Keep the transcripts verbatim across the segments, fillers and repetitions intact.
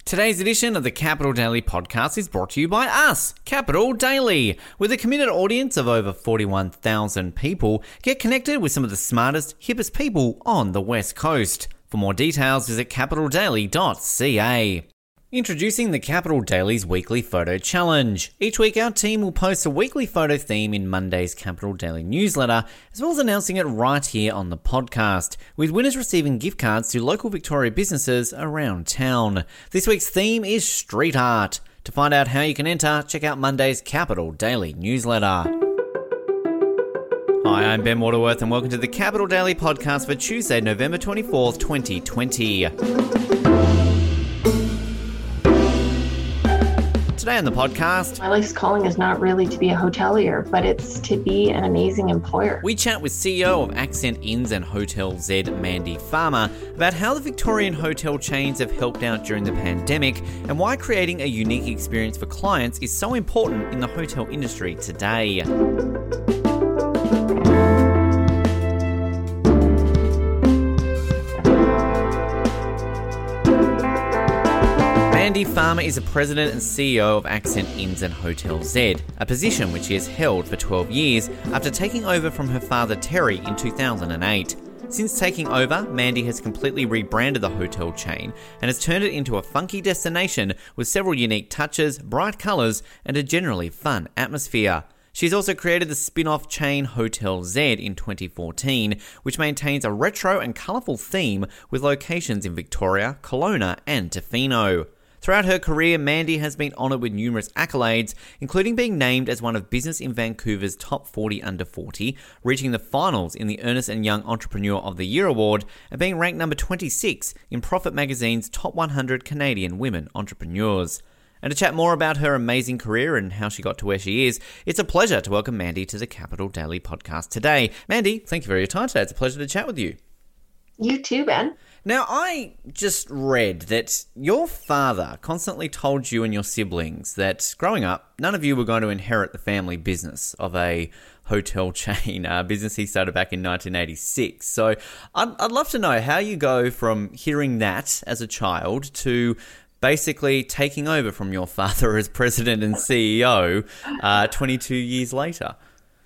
Today's edition of the Capital Daily podcast is brought to you by us, Capital Daily. With a committed audience of over forty-one thousand people, get connected with some of the smartest, hippest people on the West Coast. For more details, visit capital daily dot c a. Introducing the Capital Daily's Weekly Photo Challenge. Each week our team will post a weekly photo theme in Monday's Capital Daily newsletter, as well as announcing it right here on the podcast, with winners receiving gift cards to local Victoria businesses around town. This week's theme is street art. To find out how you can enter, check out Monday's Capital Daily newsletter. Hi, I'm Ben Waterworth and welcome to the Capital Daily podcast for Tuesday, November twenty-fourth, twenty twenty. Today on the podcast, my life's calling is not really to be a hotelier, but it's to be an amazing employer. We chat with C E O of Accent Inns and Hotel Z, Mandy Farmer, about how the Victorian hotel chains have helped out during the pandemic and why creating a unique experience for clients is so important in the hotel industry today. Mandy Farmer is the president and C E O of Accent Inns and Hotel Z, a position which she has held for twelve years after taking over from her father Terry in two thousand eight. Since taking over, Mandy has completely rebranded the hotel chain and has turned it into a funky destination with several unique touches, bright colours and a generally fun atmosphere. She's also created the spin-off chain Hotel Z in twenty fourteen, which maintains a retro and colourful theme with locations in Victoria, Kelowna and Tofino. Throughout her career, Mandy has been honoured with numerous accolades, including being named as one of Business in Vancouver's top forty under forty, reaching the finals in the Ernst and Young Entrepreneur of the Year award, and being ranked number twenty-six in Profit Magazine's top one hundred Canadian women entrepreneurs. And to chat more about her amazing career and how she got to where she is, it's a pleasure to welcome Mandy to the Capital Daily podcast today. Mandy, thank you for your time today. It's a pleasure to chat with you. You too, Ben. Now, I just read that your father constantly told you and your siblings that growing up, none of you were going to inherit the family business of a hotel chain, a business he started back in nineteen eighty-six. So I'd, I'd love to know how you go from hearing that as a child to basically taking over from your father as president and C E O uh, twenty-two years later.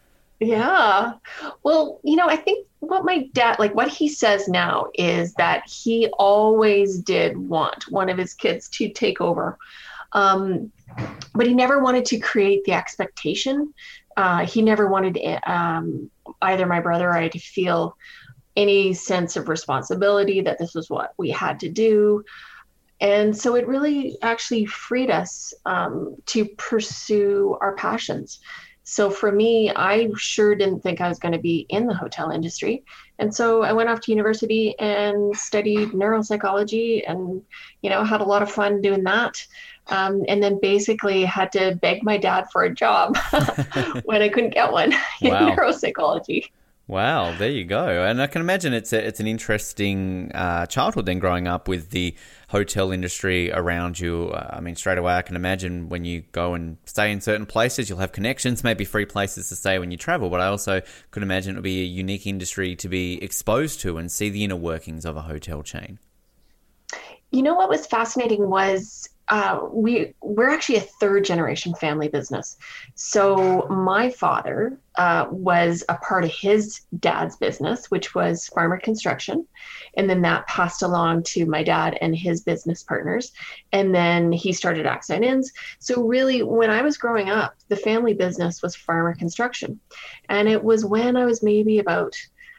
Yeah. Well, you know, I think what my dad, like what he says now is that he always did want one of his kids to take over. Um, but he never wanted to create the expectation. Uh, he never wanted um, either my brother or I to feel any sense of responsibility that this was what we had to do. And so it really actually freed us um, to pursue our passions. So for me, I sure didn't think I was going to be in the hotel industry. And so I went off to university and studied neuropsychology and, you know, had a lot of fun doing that. Um, and then basically had to beg my dad for a job when I couldn't get one in Wow. neuropsychology. Wow, there you go. And I can imagine it's a, it's an interesting uh, childhood then growing up with the hotel industry around you. Uh, I mean, straight away I can imagine when you go and stay in certain places, you'll have connections, maybe free places to stay when you travel. But I also could imagine it would be a unique industry to be exposed to and see the inner workings of a hotel chain. You know what was fascinating was uh, we, we're actually a third generation family business. So my father uh, was a part of his dad's business, which was Farmer Construction. And then that passed along to my dad and his business partners. And then he started Accent Inns. So really, when I was growing up, the family business was Farmer Construction. And it was when I was maybe about...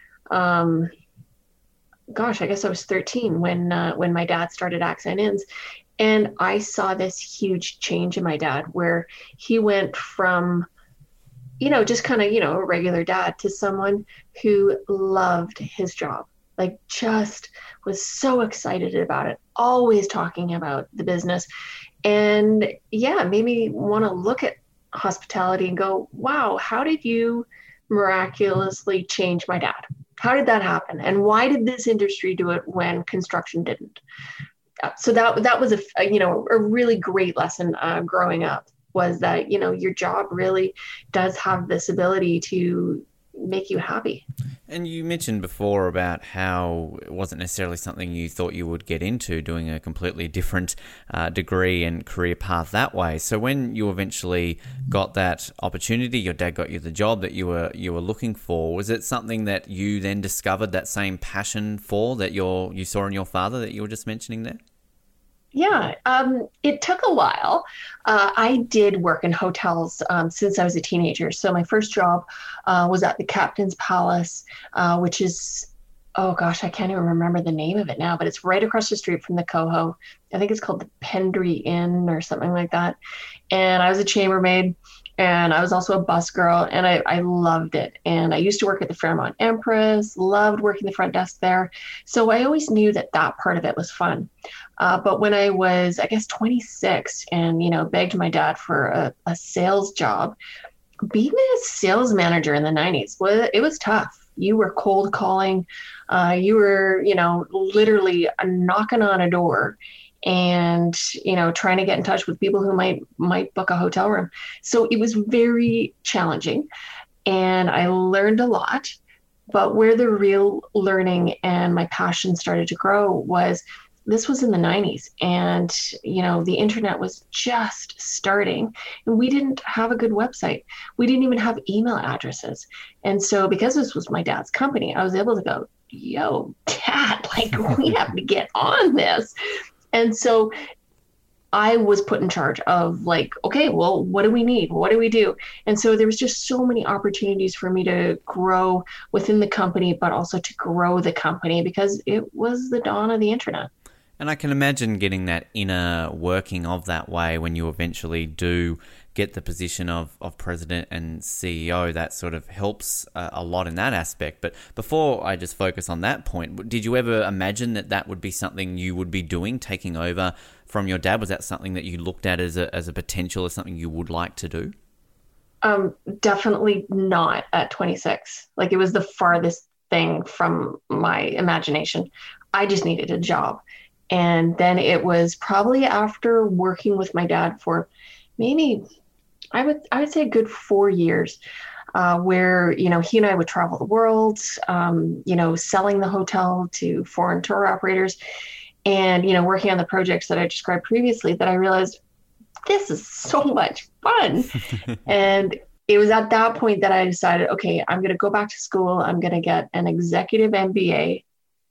Um, gosh, I guess I was thirteen when uh, when my dad started Accent Inns. And I saw this huge change in my dad where he went from, you know, just kind of, you know, a regular dad to someone who loved his job, like just was so excited about it, always talking about the business. And yeah, made me want to look at hospitality and go, wow, how did you miraculously change my dad? How did that happen? And why did this industry do it when construction didn't? So that that was a, a you know a really great lesson uh, growing up, was that, you know, your job really does have this ability to make you happy. And you mentioned before about how it wasn't necessarily something you thought you would get into, doing a completely different uh, degree and career path that way. So when you eventually got that opportunity, your dad got you the job that you were you were looking for. Was it something that you then discovered that same passion for that you're, you saw in your father that you were just mentioning there? Yeah, um, it took a while. Uh, I did work in hotels um, since I was a teenager. So my first job uh, was at the Captain's Palace, uh, which is, oh gosh, I can't even remember the name of it now, but it's right across the street from the Coho. I think it's called the Pendry Inn or something like that. And I was a chambermaid. And I was also a bus girl, and I, I loved it. And I used to work at the Fairmont Empress, loved working the front desk there. So I always knew that that part of it was fun. Uh, but when I was, I guess, twenty-six and, you know, begged my dad for a, a sales job, being a sales manager in the nineties, was, it was tough. You were cold calling. Uh, you were, you know, literally knocking on a door and, you know, trying to get in touch with people who might might book a hotel room. So it was very challenging, and I learned a lot. But where the real learning and my passion started to grow was, this was in the nineties, and, you know, the internet was just starting, and we didn't have a good website. We didn't even have email addresses. And so because this was my dad's company, I was able to go, yo, Dad, like, we have to get on this. And so I was put in charge of, like, okay, well, what do we need? What do we do? And so there was just so many opportunities for me to grow within the company, but also to grow the company, because it was the dawn of the internet. And I can imagine getting that inner working of that way when you eventually do get the position of, of president and C E O. That sort of helps uh, a lot in that aspect. But before I just focus on that point, did you ever imagine that that would be something you would be doing, taking over from your dad? Was that something that you looked at as a, as a potential, as something you would like to do? Um, definitely not at twenty-six. Like, it was the farthest thing from my imagination. I just needed a job. And then it was probably after working with my dad for maybe, I would I would say a good four years, uh, where, you know, he and I would travel the world, um, you know, selling the hotel to foreign tour operators, and, you know, working on the projects that I described previously, that I realized this is so much fun. And it was at that point that I decided, okay, I'm going to go back to school. I'm going to get an executive M B A.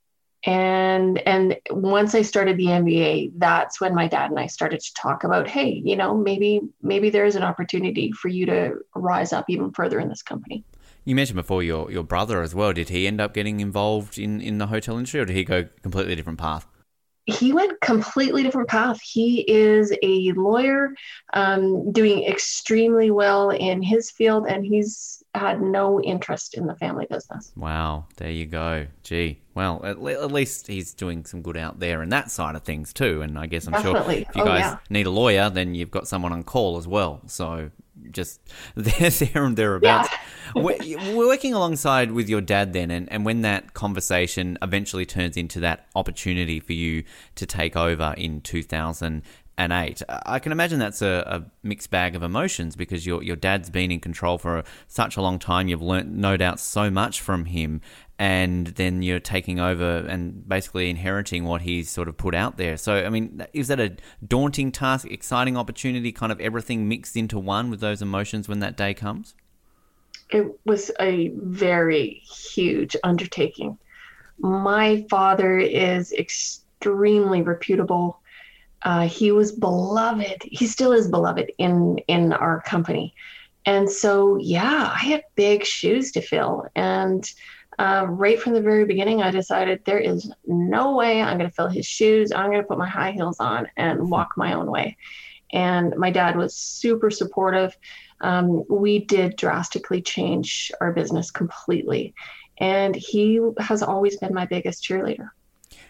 And and once I started the M B A, that's when my dad and I started to talk about, hey, you know, maybe maybe there is an opportunity for you to rise up even further in this company. You mentioned before your, your brother as well. Did he end up getting involved in, in the hotel industry, or did he go a completely different path? He went completely different path. He is a lawyer, um, doing extremely well in his field, and he's had no interest in the family business. Wow, there you go. Gee, well, at, le- at least he's doing some good out there in that side of things too. And I guess I'm Definitely. sure if you Oh, guys yeah. need a lawyer, then you've got someone on call as well. So just there, there and thereabouts. Yeah. we're, we're working alongside with your dad then, and, and when that conversation eventually turns into that opportunity for you to take over in two thousand eight, I can imagine that's a, a mixed bag of emotions, because your your dad's been in control for such a long time. You've learnt, no doubt, so much from him, and then you're taking over and basically inheriting what he's sort of put out there. So, I mean, is that a daunting task, exciting opportunity, kind of everything mixed into one with those emotions when that day comes? It was a very huge undertaking. My father is extremely reputable. Uh, he was beloved. He still is beloved in, in our company. And so, yeah, I had big shoes to fill. And uh, right from the very beginning, I decided there is no way I'm going to fill his shoes. I'm going to put my high heels on and walk my own way. And my dad was super supportive. Um, we did drastically change our business completely. And he has always been my biggest cheerleader.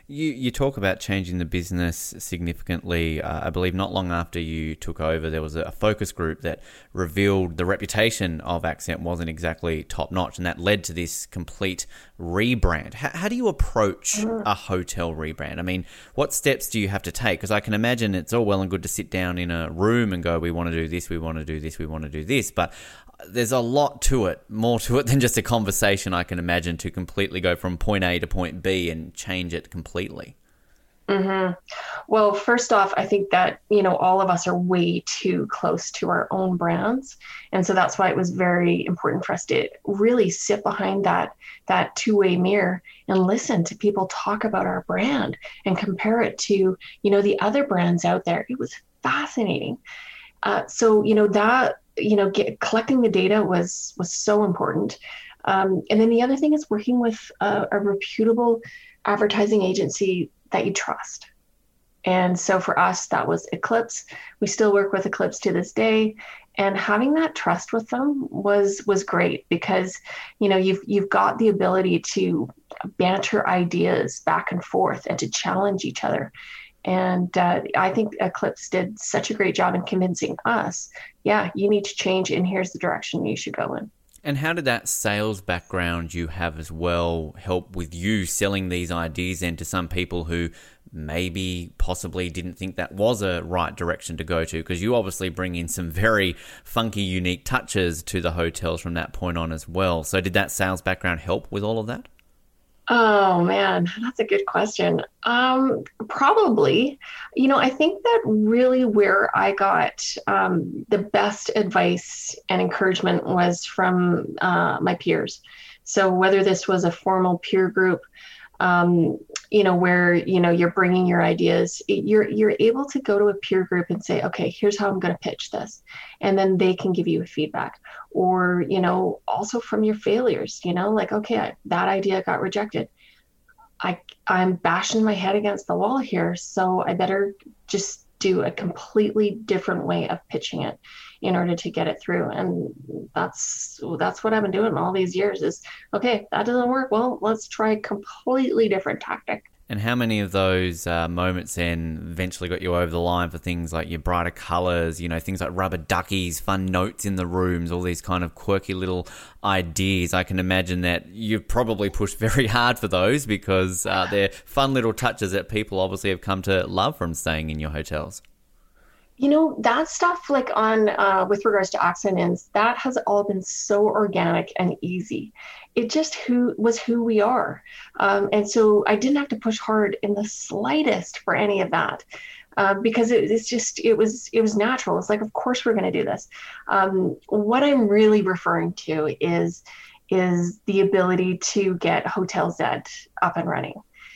You you talk about changing the business significantly. Uh, I believe not long after you took over, there was a focus group that revealed the reputation of Accent wasn't exactly top notch, and that led to this complete rebrand. How, how do you approach a hotel rebrand? I mean, what steps do you have to take? Because I can imagine it's all well and good to sit down in a room and go, we want to do this, we want to do this, we want to do this, but there's a lot to it, more to it than just a conversation, I can imagine, to completely go from point A to point B and change it completely. Mm-hmm. Well, first off, I think that, you know, all of us are way too close to our own brands. And so that's why it was very important for us to really sit behind that, that two-way mirror and listen to people talk about our brand and compare it to, you know, the other brands out there. It was fascinating. Uh, so, you know, that, you know, get, collecting the data was, was so important. Um, and then the other thing is working with a, a reputable advertising agency that you trust. And so for us, that was Eclipse. We still work with Eclipse to this day. And having that trust with them was, was great because, you know, you've, you've got the ability to banter ideas back and forth and to challenge each other. And uh, I think Eclipse did such a great job in convincing us, yeah, you need to change and here's the direction you should go in. And how did that sales background you have as well help with you selling these ideas then to some people who maybe possibly didn't think that was a right direction to go to? Because you obviously bring in some very funky, unique touches to the hotels from that point on as well. So did that sales background help with all of that? Oh man, that's a good question. Um, probably, you know, I think that really where I got um, the best advice and encouragement was from uh, my peers. So whether this was a formal peer group, um, you know, where, you know, you're bringing your ideas, you're, you're able to go to a peer group and say, okay, here's how I'm going to pitch this. And then they can give you feedback. Or, you know, also from your failures, you know, like, okay, I, that idea got rejected. I, I'm bashing my head against the wall here. So I better just do a completely different way of pitching it in order to get it through. And that's, that's what I've been doing all these years is, okay, that doesn't work. Well, let's try a completely different tactic. And how many of those uh, moments then eventually got you over the line for things like your brighter colours, you know, things like rubber duckies, fun notes in the rooms, all these kind of quirky little ideas? I can imagine that you've probably pushed very hard for those because uh, they're fun little touches that people obviously have come to love from staying in your hotels. You know, that stuff like on, uh, with regards to Accent Inns, that has all been so organic and easy. It just who was who we are. Um, and so I didn't have to push hard in the slightest for any of that. Uh, because it, it's just, it was, it was natural. It's like, of course we're going to do this. Um, what I'm really referring to is, is the ability to get Hotel Zed up and running.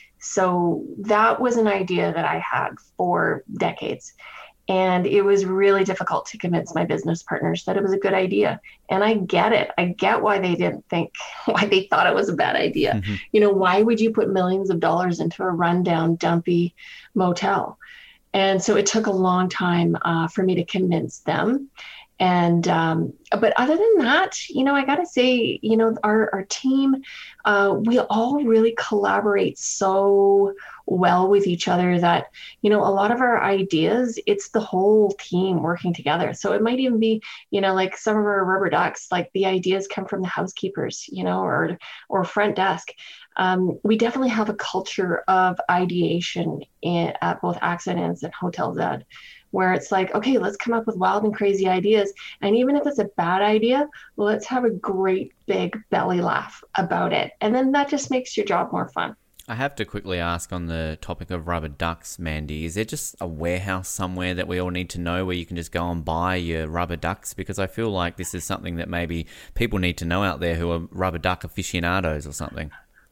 So that was an idea that I had for decades. And it was really difficult to convince my business partners that it was a good idea. And I get it. I get why they didn't think, why they thought it was a bad idea. Mm-hmm. You know, why would you put millions of dollars into a rundown, dumpy motel? And so it took a long time uh, for me to convince them. And, um, but other than that, you know, I got to say, you know, our, our team, uh, we all really collaborate so well with each other that, you know, a lot of our ideas, it's the whole team working together. So it might even be, you know, like some of our rubber ducks, like the ideas come from the housekeepers, you know, or, or front desk. Um, we definitely have a culture of ideation in, at both Accent Inns and Hotel Zed, where it's like, okay, let's come up with wild and crazy ideas. And even if it's a bad idea, let's have a great big belly laugh about it. And then that just makes your job more fun. I have to quickly ask on the topic of rubber ducks, Mandy, is there just a warehouse somewhere that we all need to know where you can just go and buy your rubber ducks? Because I feel like this is something that maybe people need to know out there who are rubber duck aficionados or something.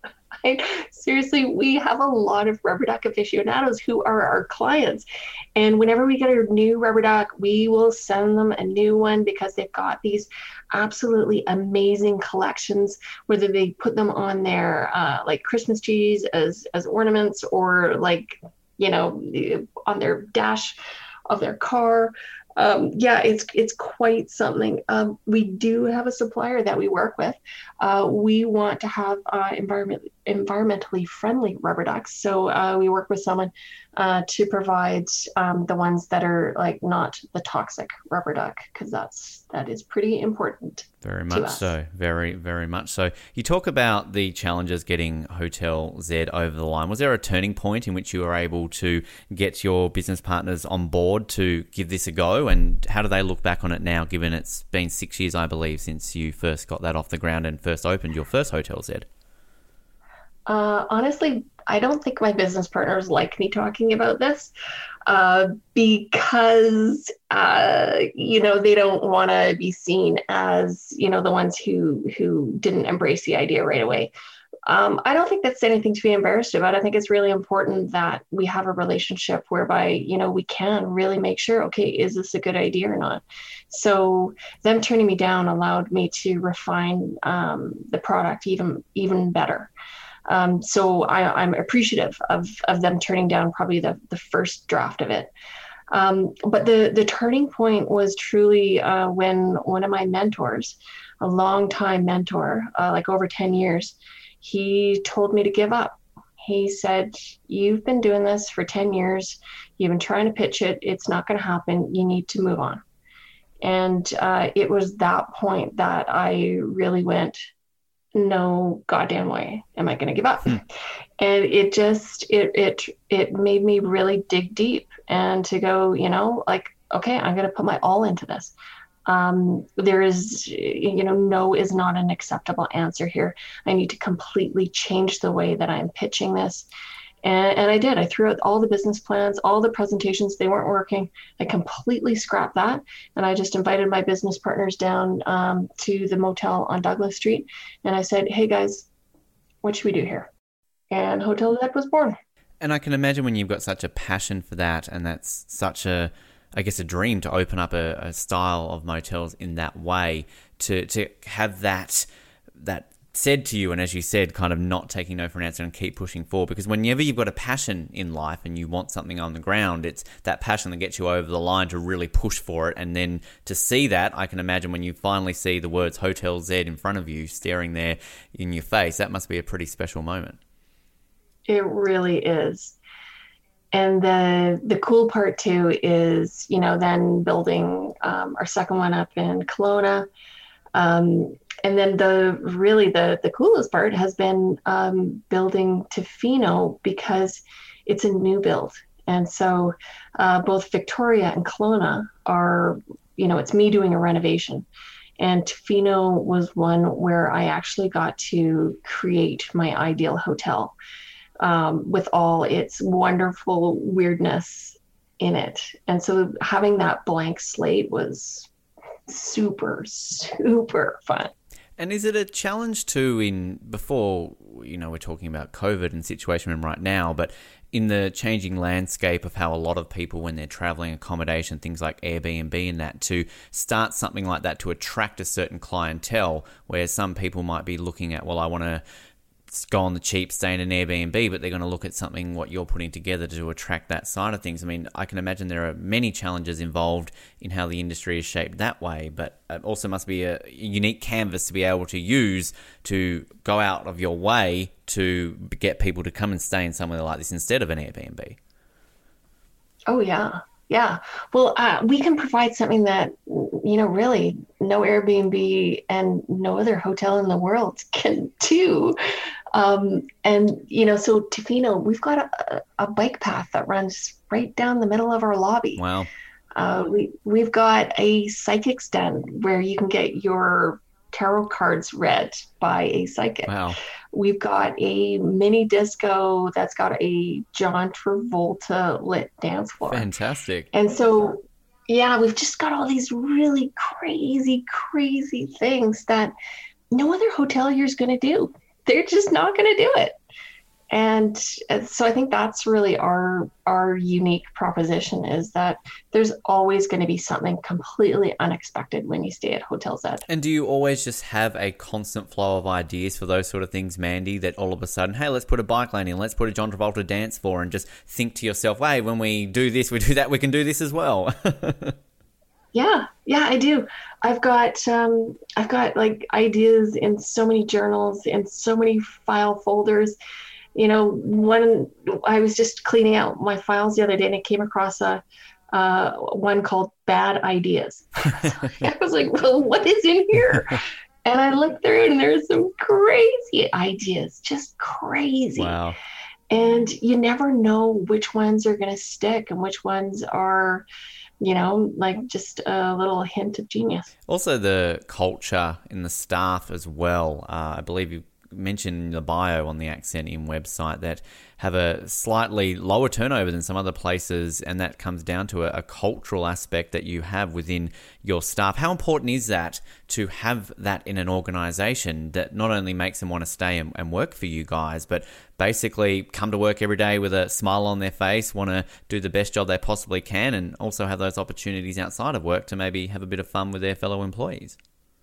Seriously, we have a lot of rubber duck aficionados who are our clients. And whenever we get a new rubber duck, we will send them a new one because they've got these absolutely amazing collections, whether they put them on their uh, like Christmas trees as, as ornaments or like, you know, on their dash of their car. Um, yeah, it's it's quite something. Um, we do have a supplier that we work with. Uh, we want to have uh, environment, environmentally friendly rubber ducks. So uh, we work with someone uh, to provide um, the ones that are like not the toxic rubber duck, because that's that is pretty important. Very much so. Very, very much so. You talk about the challenges getting Hotel Z over the line. Was there a turning point in which you were able to get your business partners on board to give this a go? And how do they look back on it now, given it's been six years, I believe, since you first got that off the ground and first opened your first Hotel Z? Uh, honestly, I don't think my business partners like me talking about this uh, because, uh, you know, they don't want to be seen as, you know, the ones who who didn't embrace the idea right away. Um, I don't think that's anything to be embarrassed about. I think it's really important that we have a relationship whereby, you know, we can really make sure, okay, is this a good idea or not? So them turning me down allowed me to refine um, the product even even better. Um, so I, I'm appreciative of, of them turning down probably the, the first draft of it. Um, but the, the turning point was truly uh, when one of my mentors, a longtime mentor, uh, like over ten years, he told me to give up. He said, you've been doing this for ten years. You've been trying to pitch it. It's not going to happen. You need to move on. And uh, it was that point that I really went, no goddamn way am I going to give up. Hmm. And it just, it, it, it made me really dig deep and to go, you know, like, okay, I'm going to put my all into this. Um, there is, you know, no is not an acceptable answer here. I need to completely change the way that I'm pitching this. And, and I did. I threw out all the business plans, all the presentations. They weren't working. I completely scrapped that. And I just invited my business partners down um, to the motel on Douglas Street. And I said, hey, guys, what should we do here? And Hotel Z was born. And I can imagine when you've got such a passion for that, and that's such a, I guess, a dream to open up a, a style of motels in that way, to to have that that said to you, and as you said, kind of not taking no for an answer and keep pushing forward. Because whenever you've got a passion in life and you want something on the ground, it's that passion that gets you over the line to really push for it. And then to see that, I can imagine when you finally see the words Hotel Z in front of you, staring there in your face, that must be a pretty special moment. It really is. And the the cool part too is, you know, then building um, our second one up in Kelowna. Um, and then the really the the coolest part has been um, building Tofino, because it's a new build. And so uh, both Victoria and Kelowna are, you know, it's me doing a renovation. And Tofino was one where I actually got to create my ideal hotel. Um, with all its wonderful weirdness in it. And so having that blank slate was super, super fun. And is it a challenge too in, before, you know, we're talking about COVID and situation right now, but in the changing landscape of how a lot of people, when they're traveling, accommodation, things like Airbnb and that, to start something like that to attract a certain clientele, where some people might be looking at, well, I want to go on the cheap, stay in an Airbnb, but they're going to look at something what you're putting together to attract that side of things. I mean, I can imagine there are many challenges involved in how the industry is shaped that way, but it also must be a unique canvas to be able to use to go out of your way to get people to come and stay in somewhere like this instead of an Airbnb. Oh, yeah. Yeah. Well, uh, we can provide something that, you know, really no Airbnb and no other hotel in the world can do. Um, and, you know, so Tofino, we've got a, a bike path that runs right down the middle of our lobby. Wow. Uh, we, we've got a psychic's den where you can get your tarot cards read by a psychic. Wow. We've got a mini disco that's got a John Travolta lit dance floor. Fantastic. And so, yeah, we've just got all these really crazy, crazy things that no other hotelier is going to do. They're just not going to do it. And so I think that's really our our unique proposition, is that there's always going to be something completely unexpected when you stay at Hotel Z. And do you always just have a constant flow of ideas for those sort of things, Mandy, that all of a sudden, hey, let's put a bike lane in, let's put a John Travolta dance floor, and just think to yourself, hey, when we do this, we do that, we can do this as well? Yeah, yeah, I do. I've got um, I've got like ideas in so many journals and so many file folders. You know, one I was just cleaning out my files the other day and I came across a uh, one called Bad Ideas. I was like, well, what is in here? And I looked through and there's some crazy ideas, just crazy. Wow. And you never know which ones are going to stick and which ones are, you know, like just a little hint of genius. Also, the culture in the staff as well. Uh, I believe you mentioned in the bio on the Accent In website that have a slightly lower turnover than some other places, and that comes down to a, a cultural aspect that you have within your staff. How important is that to have that in an organization that not only makes them want to stay and, and work for you guys, but basically come to work every day with a smile on their face, want to do the best job they possibly can, and also have those opportunities outside of work to maybe have a bit of fun with their fellow employees?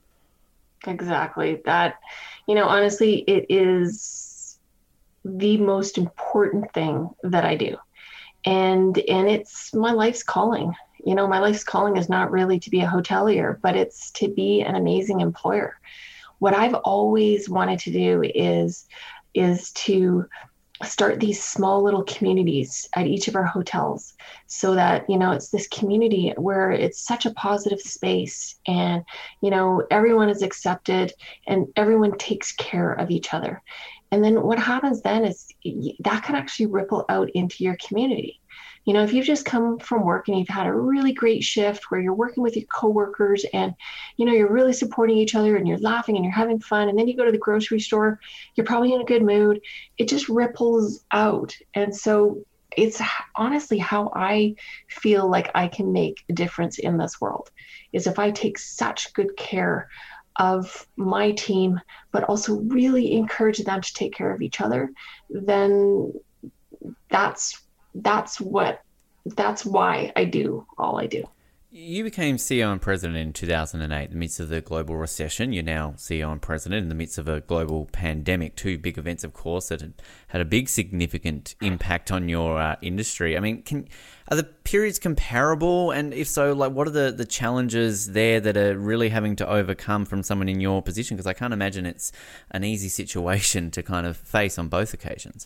Exactly. That, you know, honestly, it is the most important thing that I do. And and it's my life's calling. You know, my life's calling is not really to be a hotelier, but it's to be an amazing employer. What I've always wanted to do is is to start these small little communities at each of our hotels so that, you know, it's this community where it's such a positive space and, you know, everyone is accepted and everyone takes care of each other. And then what happens then is that can actually ripple out into your community. You know, if you've just come from work and you've had a really great shift where you're working with your coworkers and, you know, you're really supporting each other and you're laughing and you're having fun, and then you go to the grocery store, you're probably in a good mood, it just ripples out. And so it's honestly how I feel like I can make a difference in this world, is if I take such good care of my team, but also really encourage them to take care of each other, then that's that's what that's why I do all I do. You became C E O and president in two thousand eight, in the midst of the global recession. You're now C E O and president in the midst of a global pandemic, two big events, of course, that had, had a big significant impact on your uh, industry. I mean, can are the periods comparable? And if so, like, what are the, the challenges there that are really having to overcome from someone in your position? Because I can't imagine it's an easy situation to kind of face on both occasions.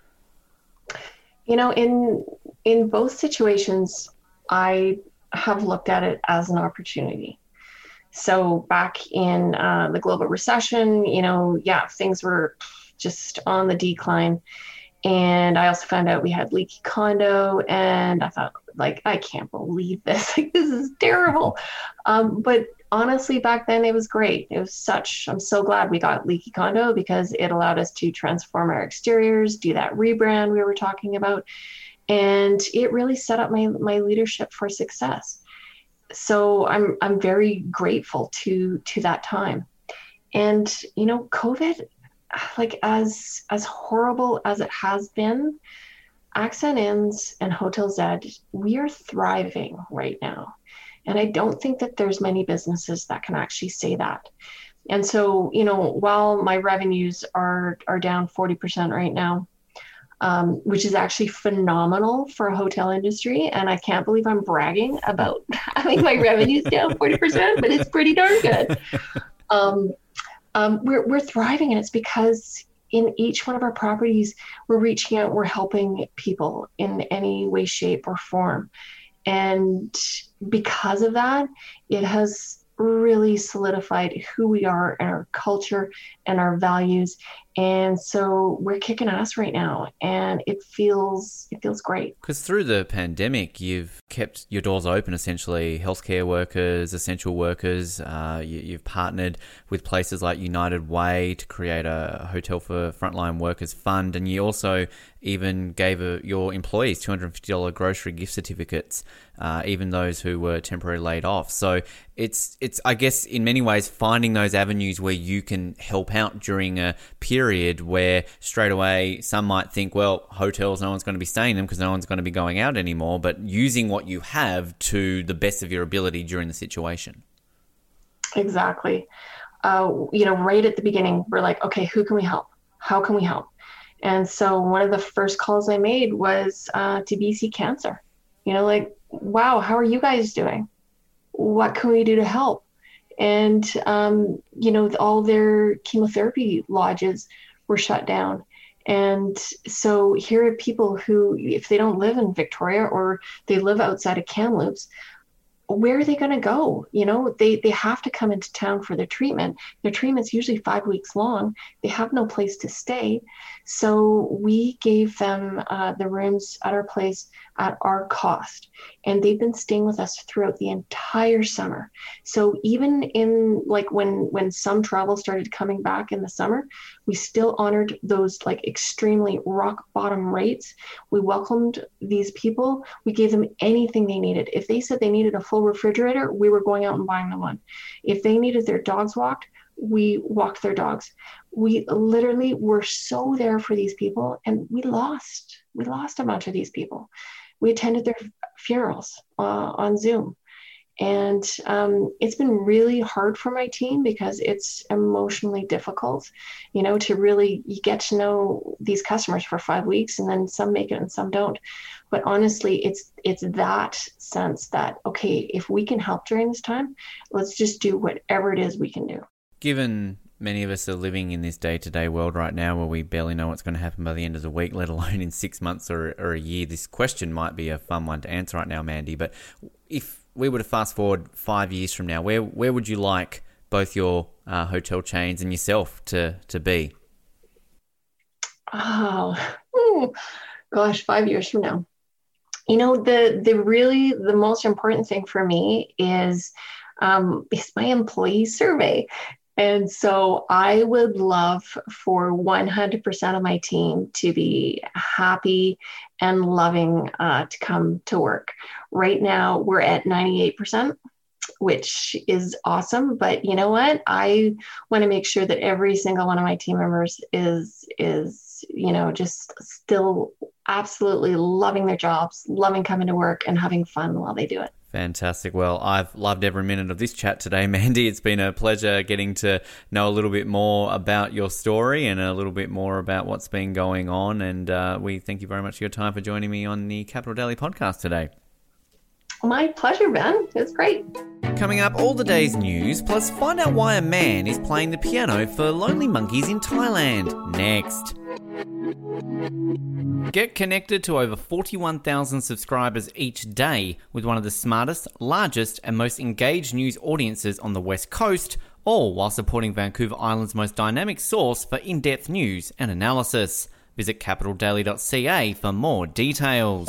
You know, in in both situations, I have looked at it as an opportunity. So back in uh, the global recession, you know, yeah, things were just on the decline. And I also found out we had leaky condo, and I thought, like, I can't believe this. Like, this is terrible. Um, but honestly, back then it was great. It was such, I'm so glad we got leaky condo because it allowed us to transform our exteriors, do that rebrand we were talking about. And it really set up my, my leadership for success. So I'm, I'm very grateful to, to that time. And, you know, COVID, like as, as horrible as it has been, Accent Inns and Hotel Zed, we are thriving right now. And I don't think that there's many businesses that can actually say that. And so, you know, while my revenues are are down forty percent right now, um, which is actually phenomenal for a hotel industry, and I can't believe I'm bragging about having my revenues down forty percent, but it's pretty darn good. Um, um, we're we're thriving, and it's because in each one of our properties, we're reaching out, we're helping people in any way, shape, or form. And because of that, it has really solidified who we are and our culture and our values. And so we're kicking ass right now, and it feels it feels great. Because through the pandemic, you've kept your doors open, essentially. Healthcare workers, essential workers. Uh, you, you've partnered with places like United Way to create a hotel for frontline workers fund, and you also even gave a, your employees two hundred fifty dollars grocery gift certificates, uh, even those who were temporarily laid off. So it's it's I guess in many ways finding those avenues where you can help out during a period where straight away some might think, well, hotels, no one's going to be staying in them because no one's going to be going out anymore, but using what you have to the best of your ability during the situation. Exactly. Uh, you know, right at the beginning, we're like, okay, who can we help? How can we help? And so one of the first calls I made was uh, to B C Cancer. You know, like, wow, how are you guys doing? what can we do to help? And, um, you know, all their chemotherapy lodges were shut down. And so here are people who, if they don't live in Victoria or they live outside of Kamloops, where are they going to go? You know, they, they have to come into town for their treatment. Their treatment's usually five weeks long. They have no place to stay. So we gave them uh, the rooms at our place at our cost. And they've been staying with us throughout the entire summer. So even in like when, when some travel started coming back in the summer, we still honored those like extremely rock bottom rates. We welcomed these people. We gave them anything they needed. If they said they needed a full refrigerator, we were going out and buying them one. If they needed their dogs walked, we walked their dogs. We literally were so there for these people, and we lost, we lost a bunch of these people. We attended their funerals uh, on Zoom. And um, it's been really hard for my team because it's emotionally difficult, you know, to really, you get to know these customers for five weeks and then some make it and some don't. But honestly, it's it's that sense that, okay, if we can help during this time, let's just do whatever it is we can do. Given many of us are living in this day-to-day world right now where we barely know what's going to happen by the end of the week, let alone in six months or, or a year, this question might be a fun one to answer right now, Mandy. But if we were to fast forward five years from now, where where would you like both your uh, hotel chains and yourself to, to be? Oh, ooh, gosh, five years from now. You know, the the really, the most important thing for me is, um, is my employee survey. And so I would love for one hundred percent of my team to be happy and loving uh, to come to work. Right now, we're at ninety-eight percent, which is awesome. But you know what? I want to make sure that every single one of my team members is, is, you know, just still absolutely loving their jobs, loving coming to work and having fun while they do it. Fantastic. Well, I've loved every minute of this chat today, Mandy. It's been a pleasure getting to know a little bit more about your story and a little bit more about what's been going on. And uh, we thank you very much for your time for joining me on the Capital Daily podcast today. My pleasure, Ben. It's great. Coming up, all the day's news, plus find out why a man is playing the piano for lonely monkeys in Thailand. Next. Get connected to over forty-one thousand subscribers each day with one of the smartest, largest and most engaged news audiences on the West Coast, all while supporting Vancouver Island's most dynamic source for in-depth news and analysis. Visit capital daily dot c a for more details.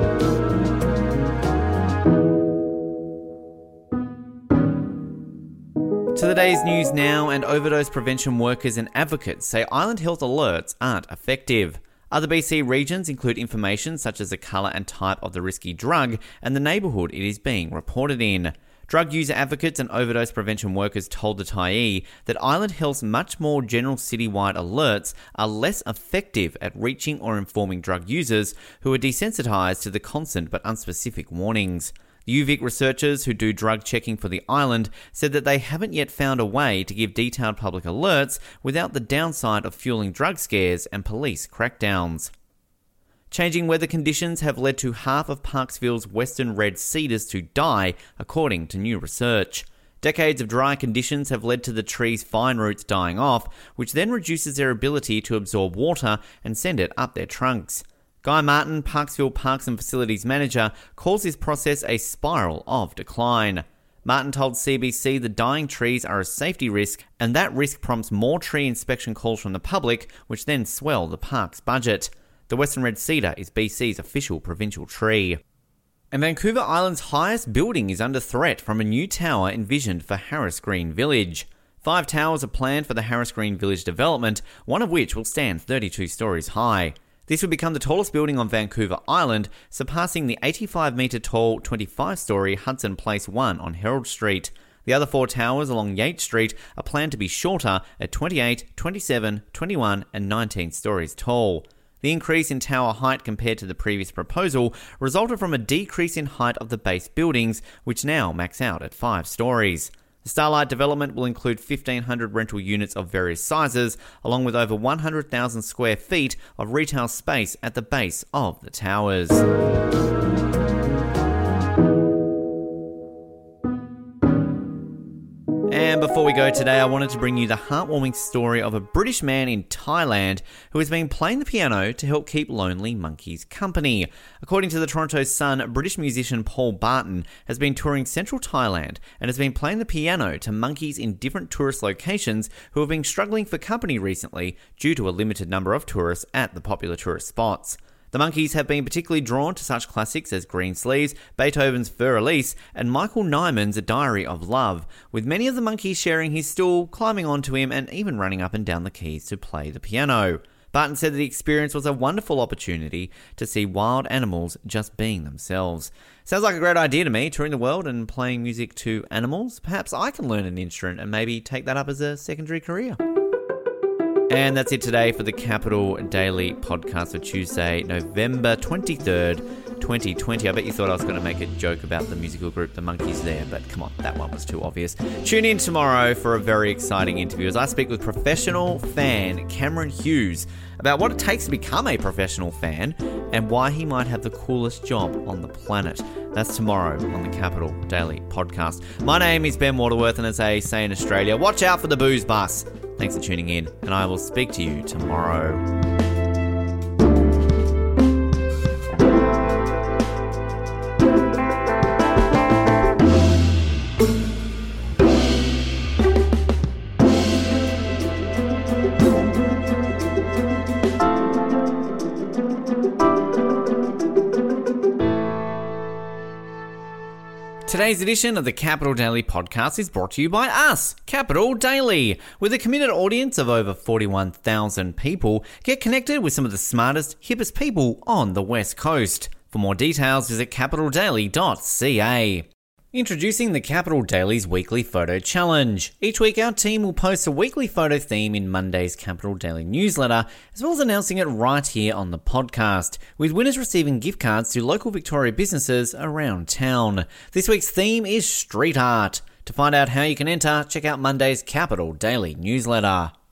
To the day's news now, and overdose prevention workers and advocates say island health alerts aren't effective. Other B C regions include information such as the colour and type of the risky drug and the neighbourhood it is being reported in. Drug user advocates and overdose prevention workers told the Tyee that Island Health's much more general citywide alerts are less effective at reaching or informing drug users who are desensitised to the constant but unspecific warnings. The U V I C researchers who do drug checking for the island said that they haven't yet found a way to give detailed public alerts without the downside of fueling drug scares and police crackdowns. Changing weather conditions have led to half of Parksville's western red cedars to die, according to new research. Decades of dry conditions have led to the trees' fine roots dying off, which then reduces their ability to absorb water and send it up their trunks. Guy Martin, Parksville Parks and Facilities Manager, calls this process a spiral of decline. Martin told C B C the dying trees are a safety risk, and that risk prompts more tree inspection calls from the public, which then swell the park's budget. The Western Red Cedar is B C's official provincial tree. And Vancouver Island's highest building is under threat from a new tower envisioned for Harris Green Village. Five towers are planned for the Harris Green Village development, one of which will stand thirty-two stories high. This would become the tallest building on Vancouver Island, surpassing the eighty-five metre tall twenty-five storey Hudson Place one on Herald Street. The other four towers along Yates Street are planned to be shorter at twenty-eight, twenty-seven, twenty-one and nineteen stories tall. The increase in tower height compared to the previous proposal resulted from a decrease in height of the base buildings, which now max out at five stories. The Starlight development will include fifteen hundred rental units of various sizes, along with over one hundred thousand square feet of retail space at the base of the towers. before we go today, I wanted to bring you the heartwarming story of a British man in Thailand who has been playing the piano to help keep lonely monkeys company. According to the Toronto Sun, British musician Paul Barton has been touring central Thailand and has been playing the piano to monkeys in different tourist locations who have been struggling for company recently due to a limited number of tourists at the popular tourist spots. The monkeys have been particularly drawn to such classics as Green Sleeves, Beethoven's Für Elise, and Michael Nyman's A Diary of Love, with many of the monkeys sharing his stool, climbing onto him, and even running up and down the keys to play the piano. Barton said that the experience was a wonderful opportunity to see wild animals just being themselves. Sounds like a great idea to me, touring the world and playing music to animals. Perhaps I can learn an instrument and maybe take that up as a secondary career. And that's it today for the Capital Daily Podcast for Tuesday, November twenty-third, twenty twenty. I bet you thought I was going to make a joke about the musical group The Monkees there, but come on, that one was too obvious. Tune in tomorrow for a very exciting interview as I speak with professional fan Cameron Hughes about what it takes to become a professional fan and why he might have the coolest job on the planet. That's tomorrow on the Capital Daily Podcast. My name is Ben Waterworth, and as they say in Australia, watch out for the booze bus. Thanks for tuning in, and I will speak to you tomorrow. Today's edition of the Capital Daily Podcast is brought to you by us, Capital Daily. With a committed audience of over forty-one thousand people, get connected with some of the smartest, hippest people on the West Coast. For more details, visit capital daily dot c a. Introducing the Capital Daily's Weekly Photo Challenge. Each week our team will post a weekly photo theme in Monday's Capital Daily newsletter, as well as announcing it right here on the podcast, with winners receiving gift cards to local Victoria businesses around town. This week's theme is street art. To find out how you can enter, check out Monday's Capital Daily newsletter.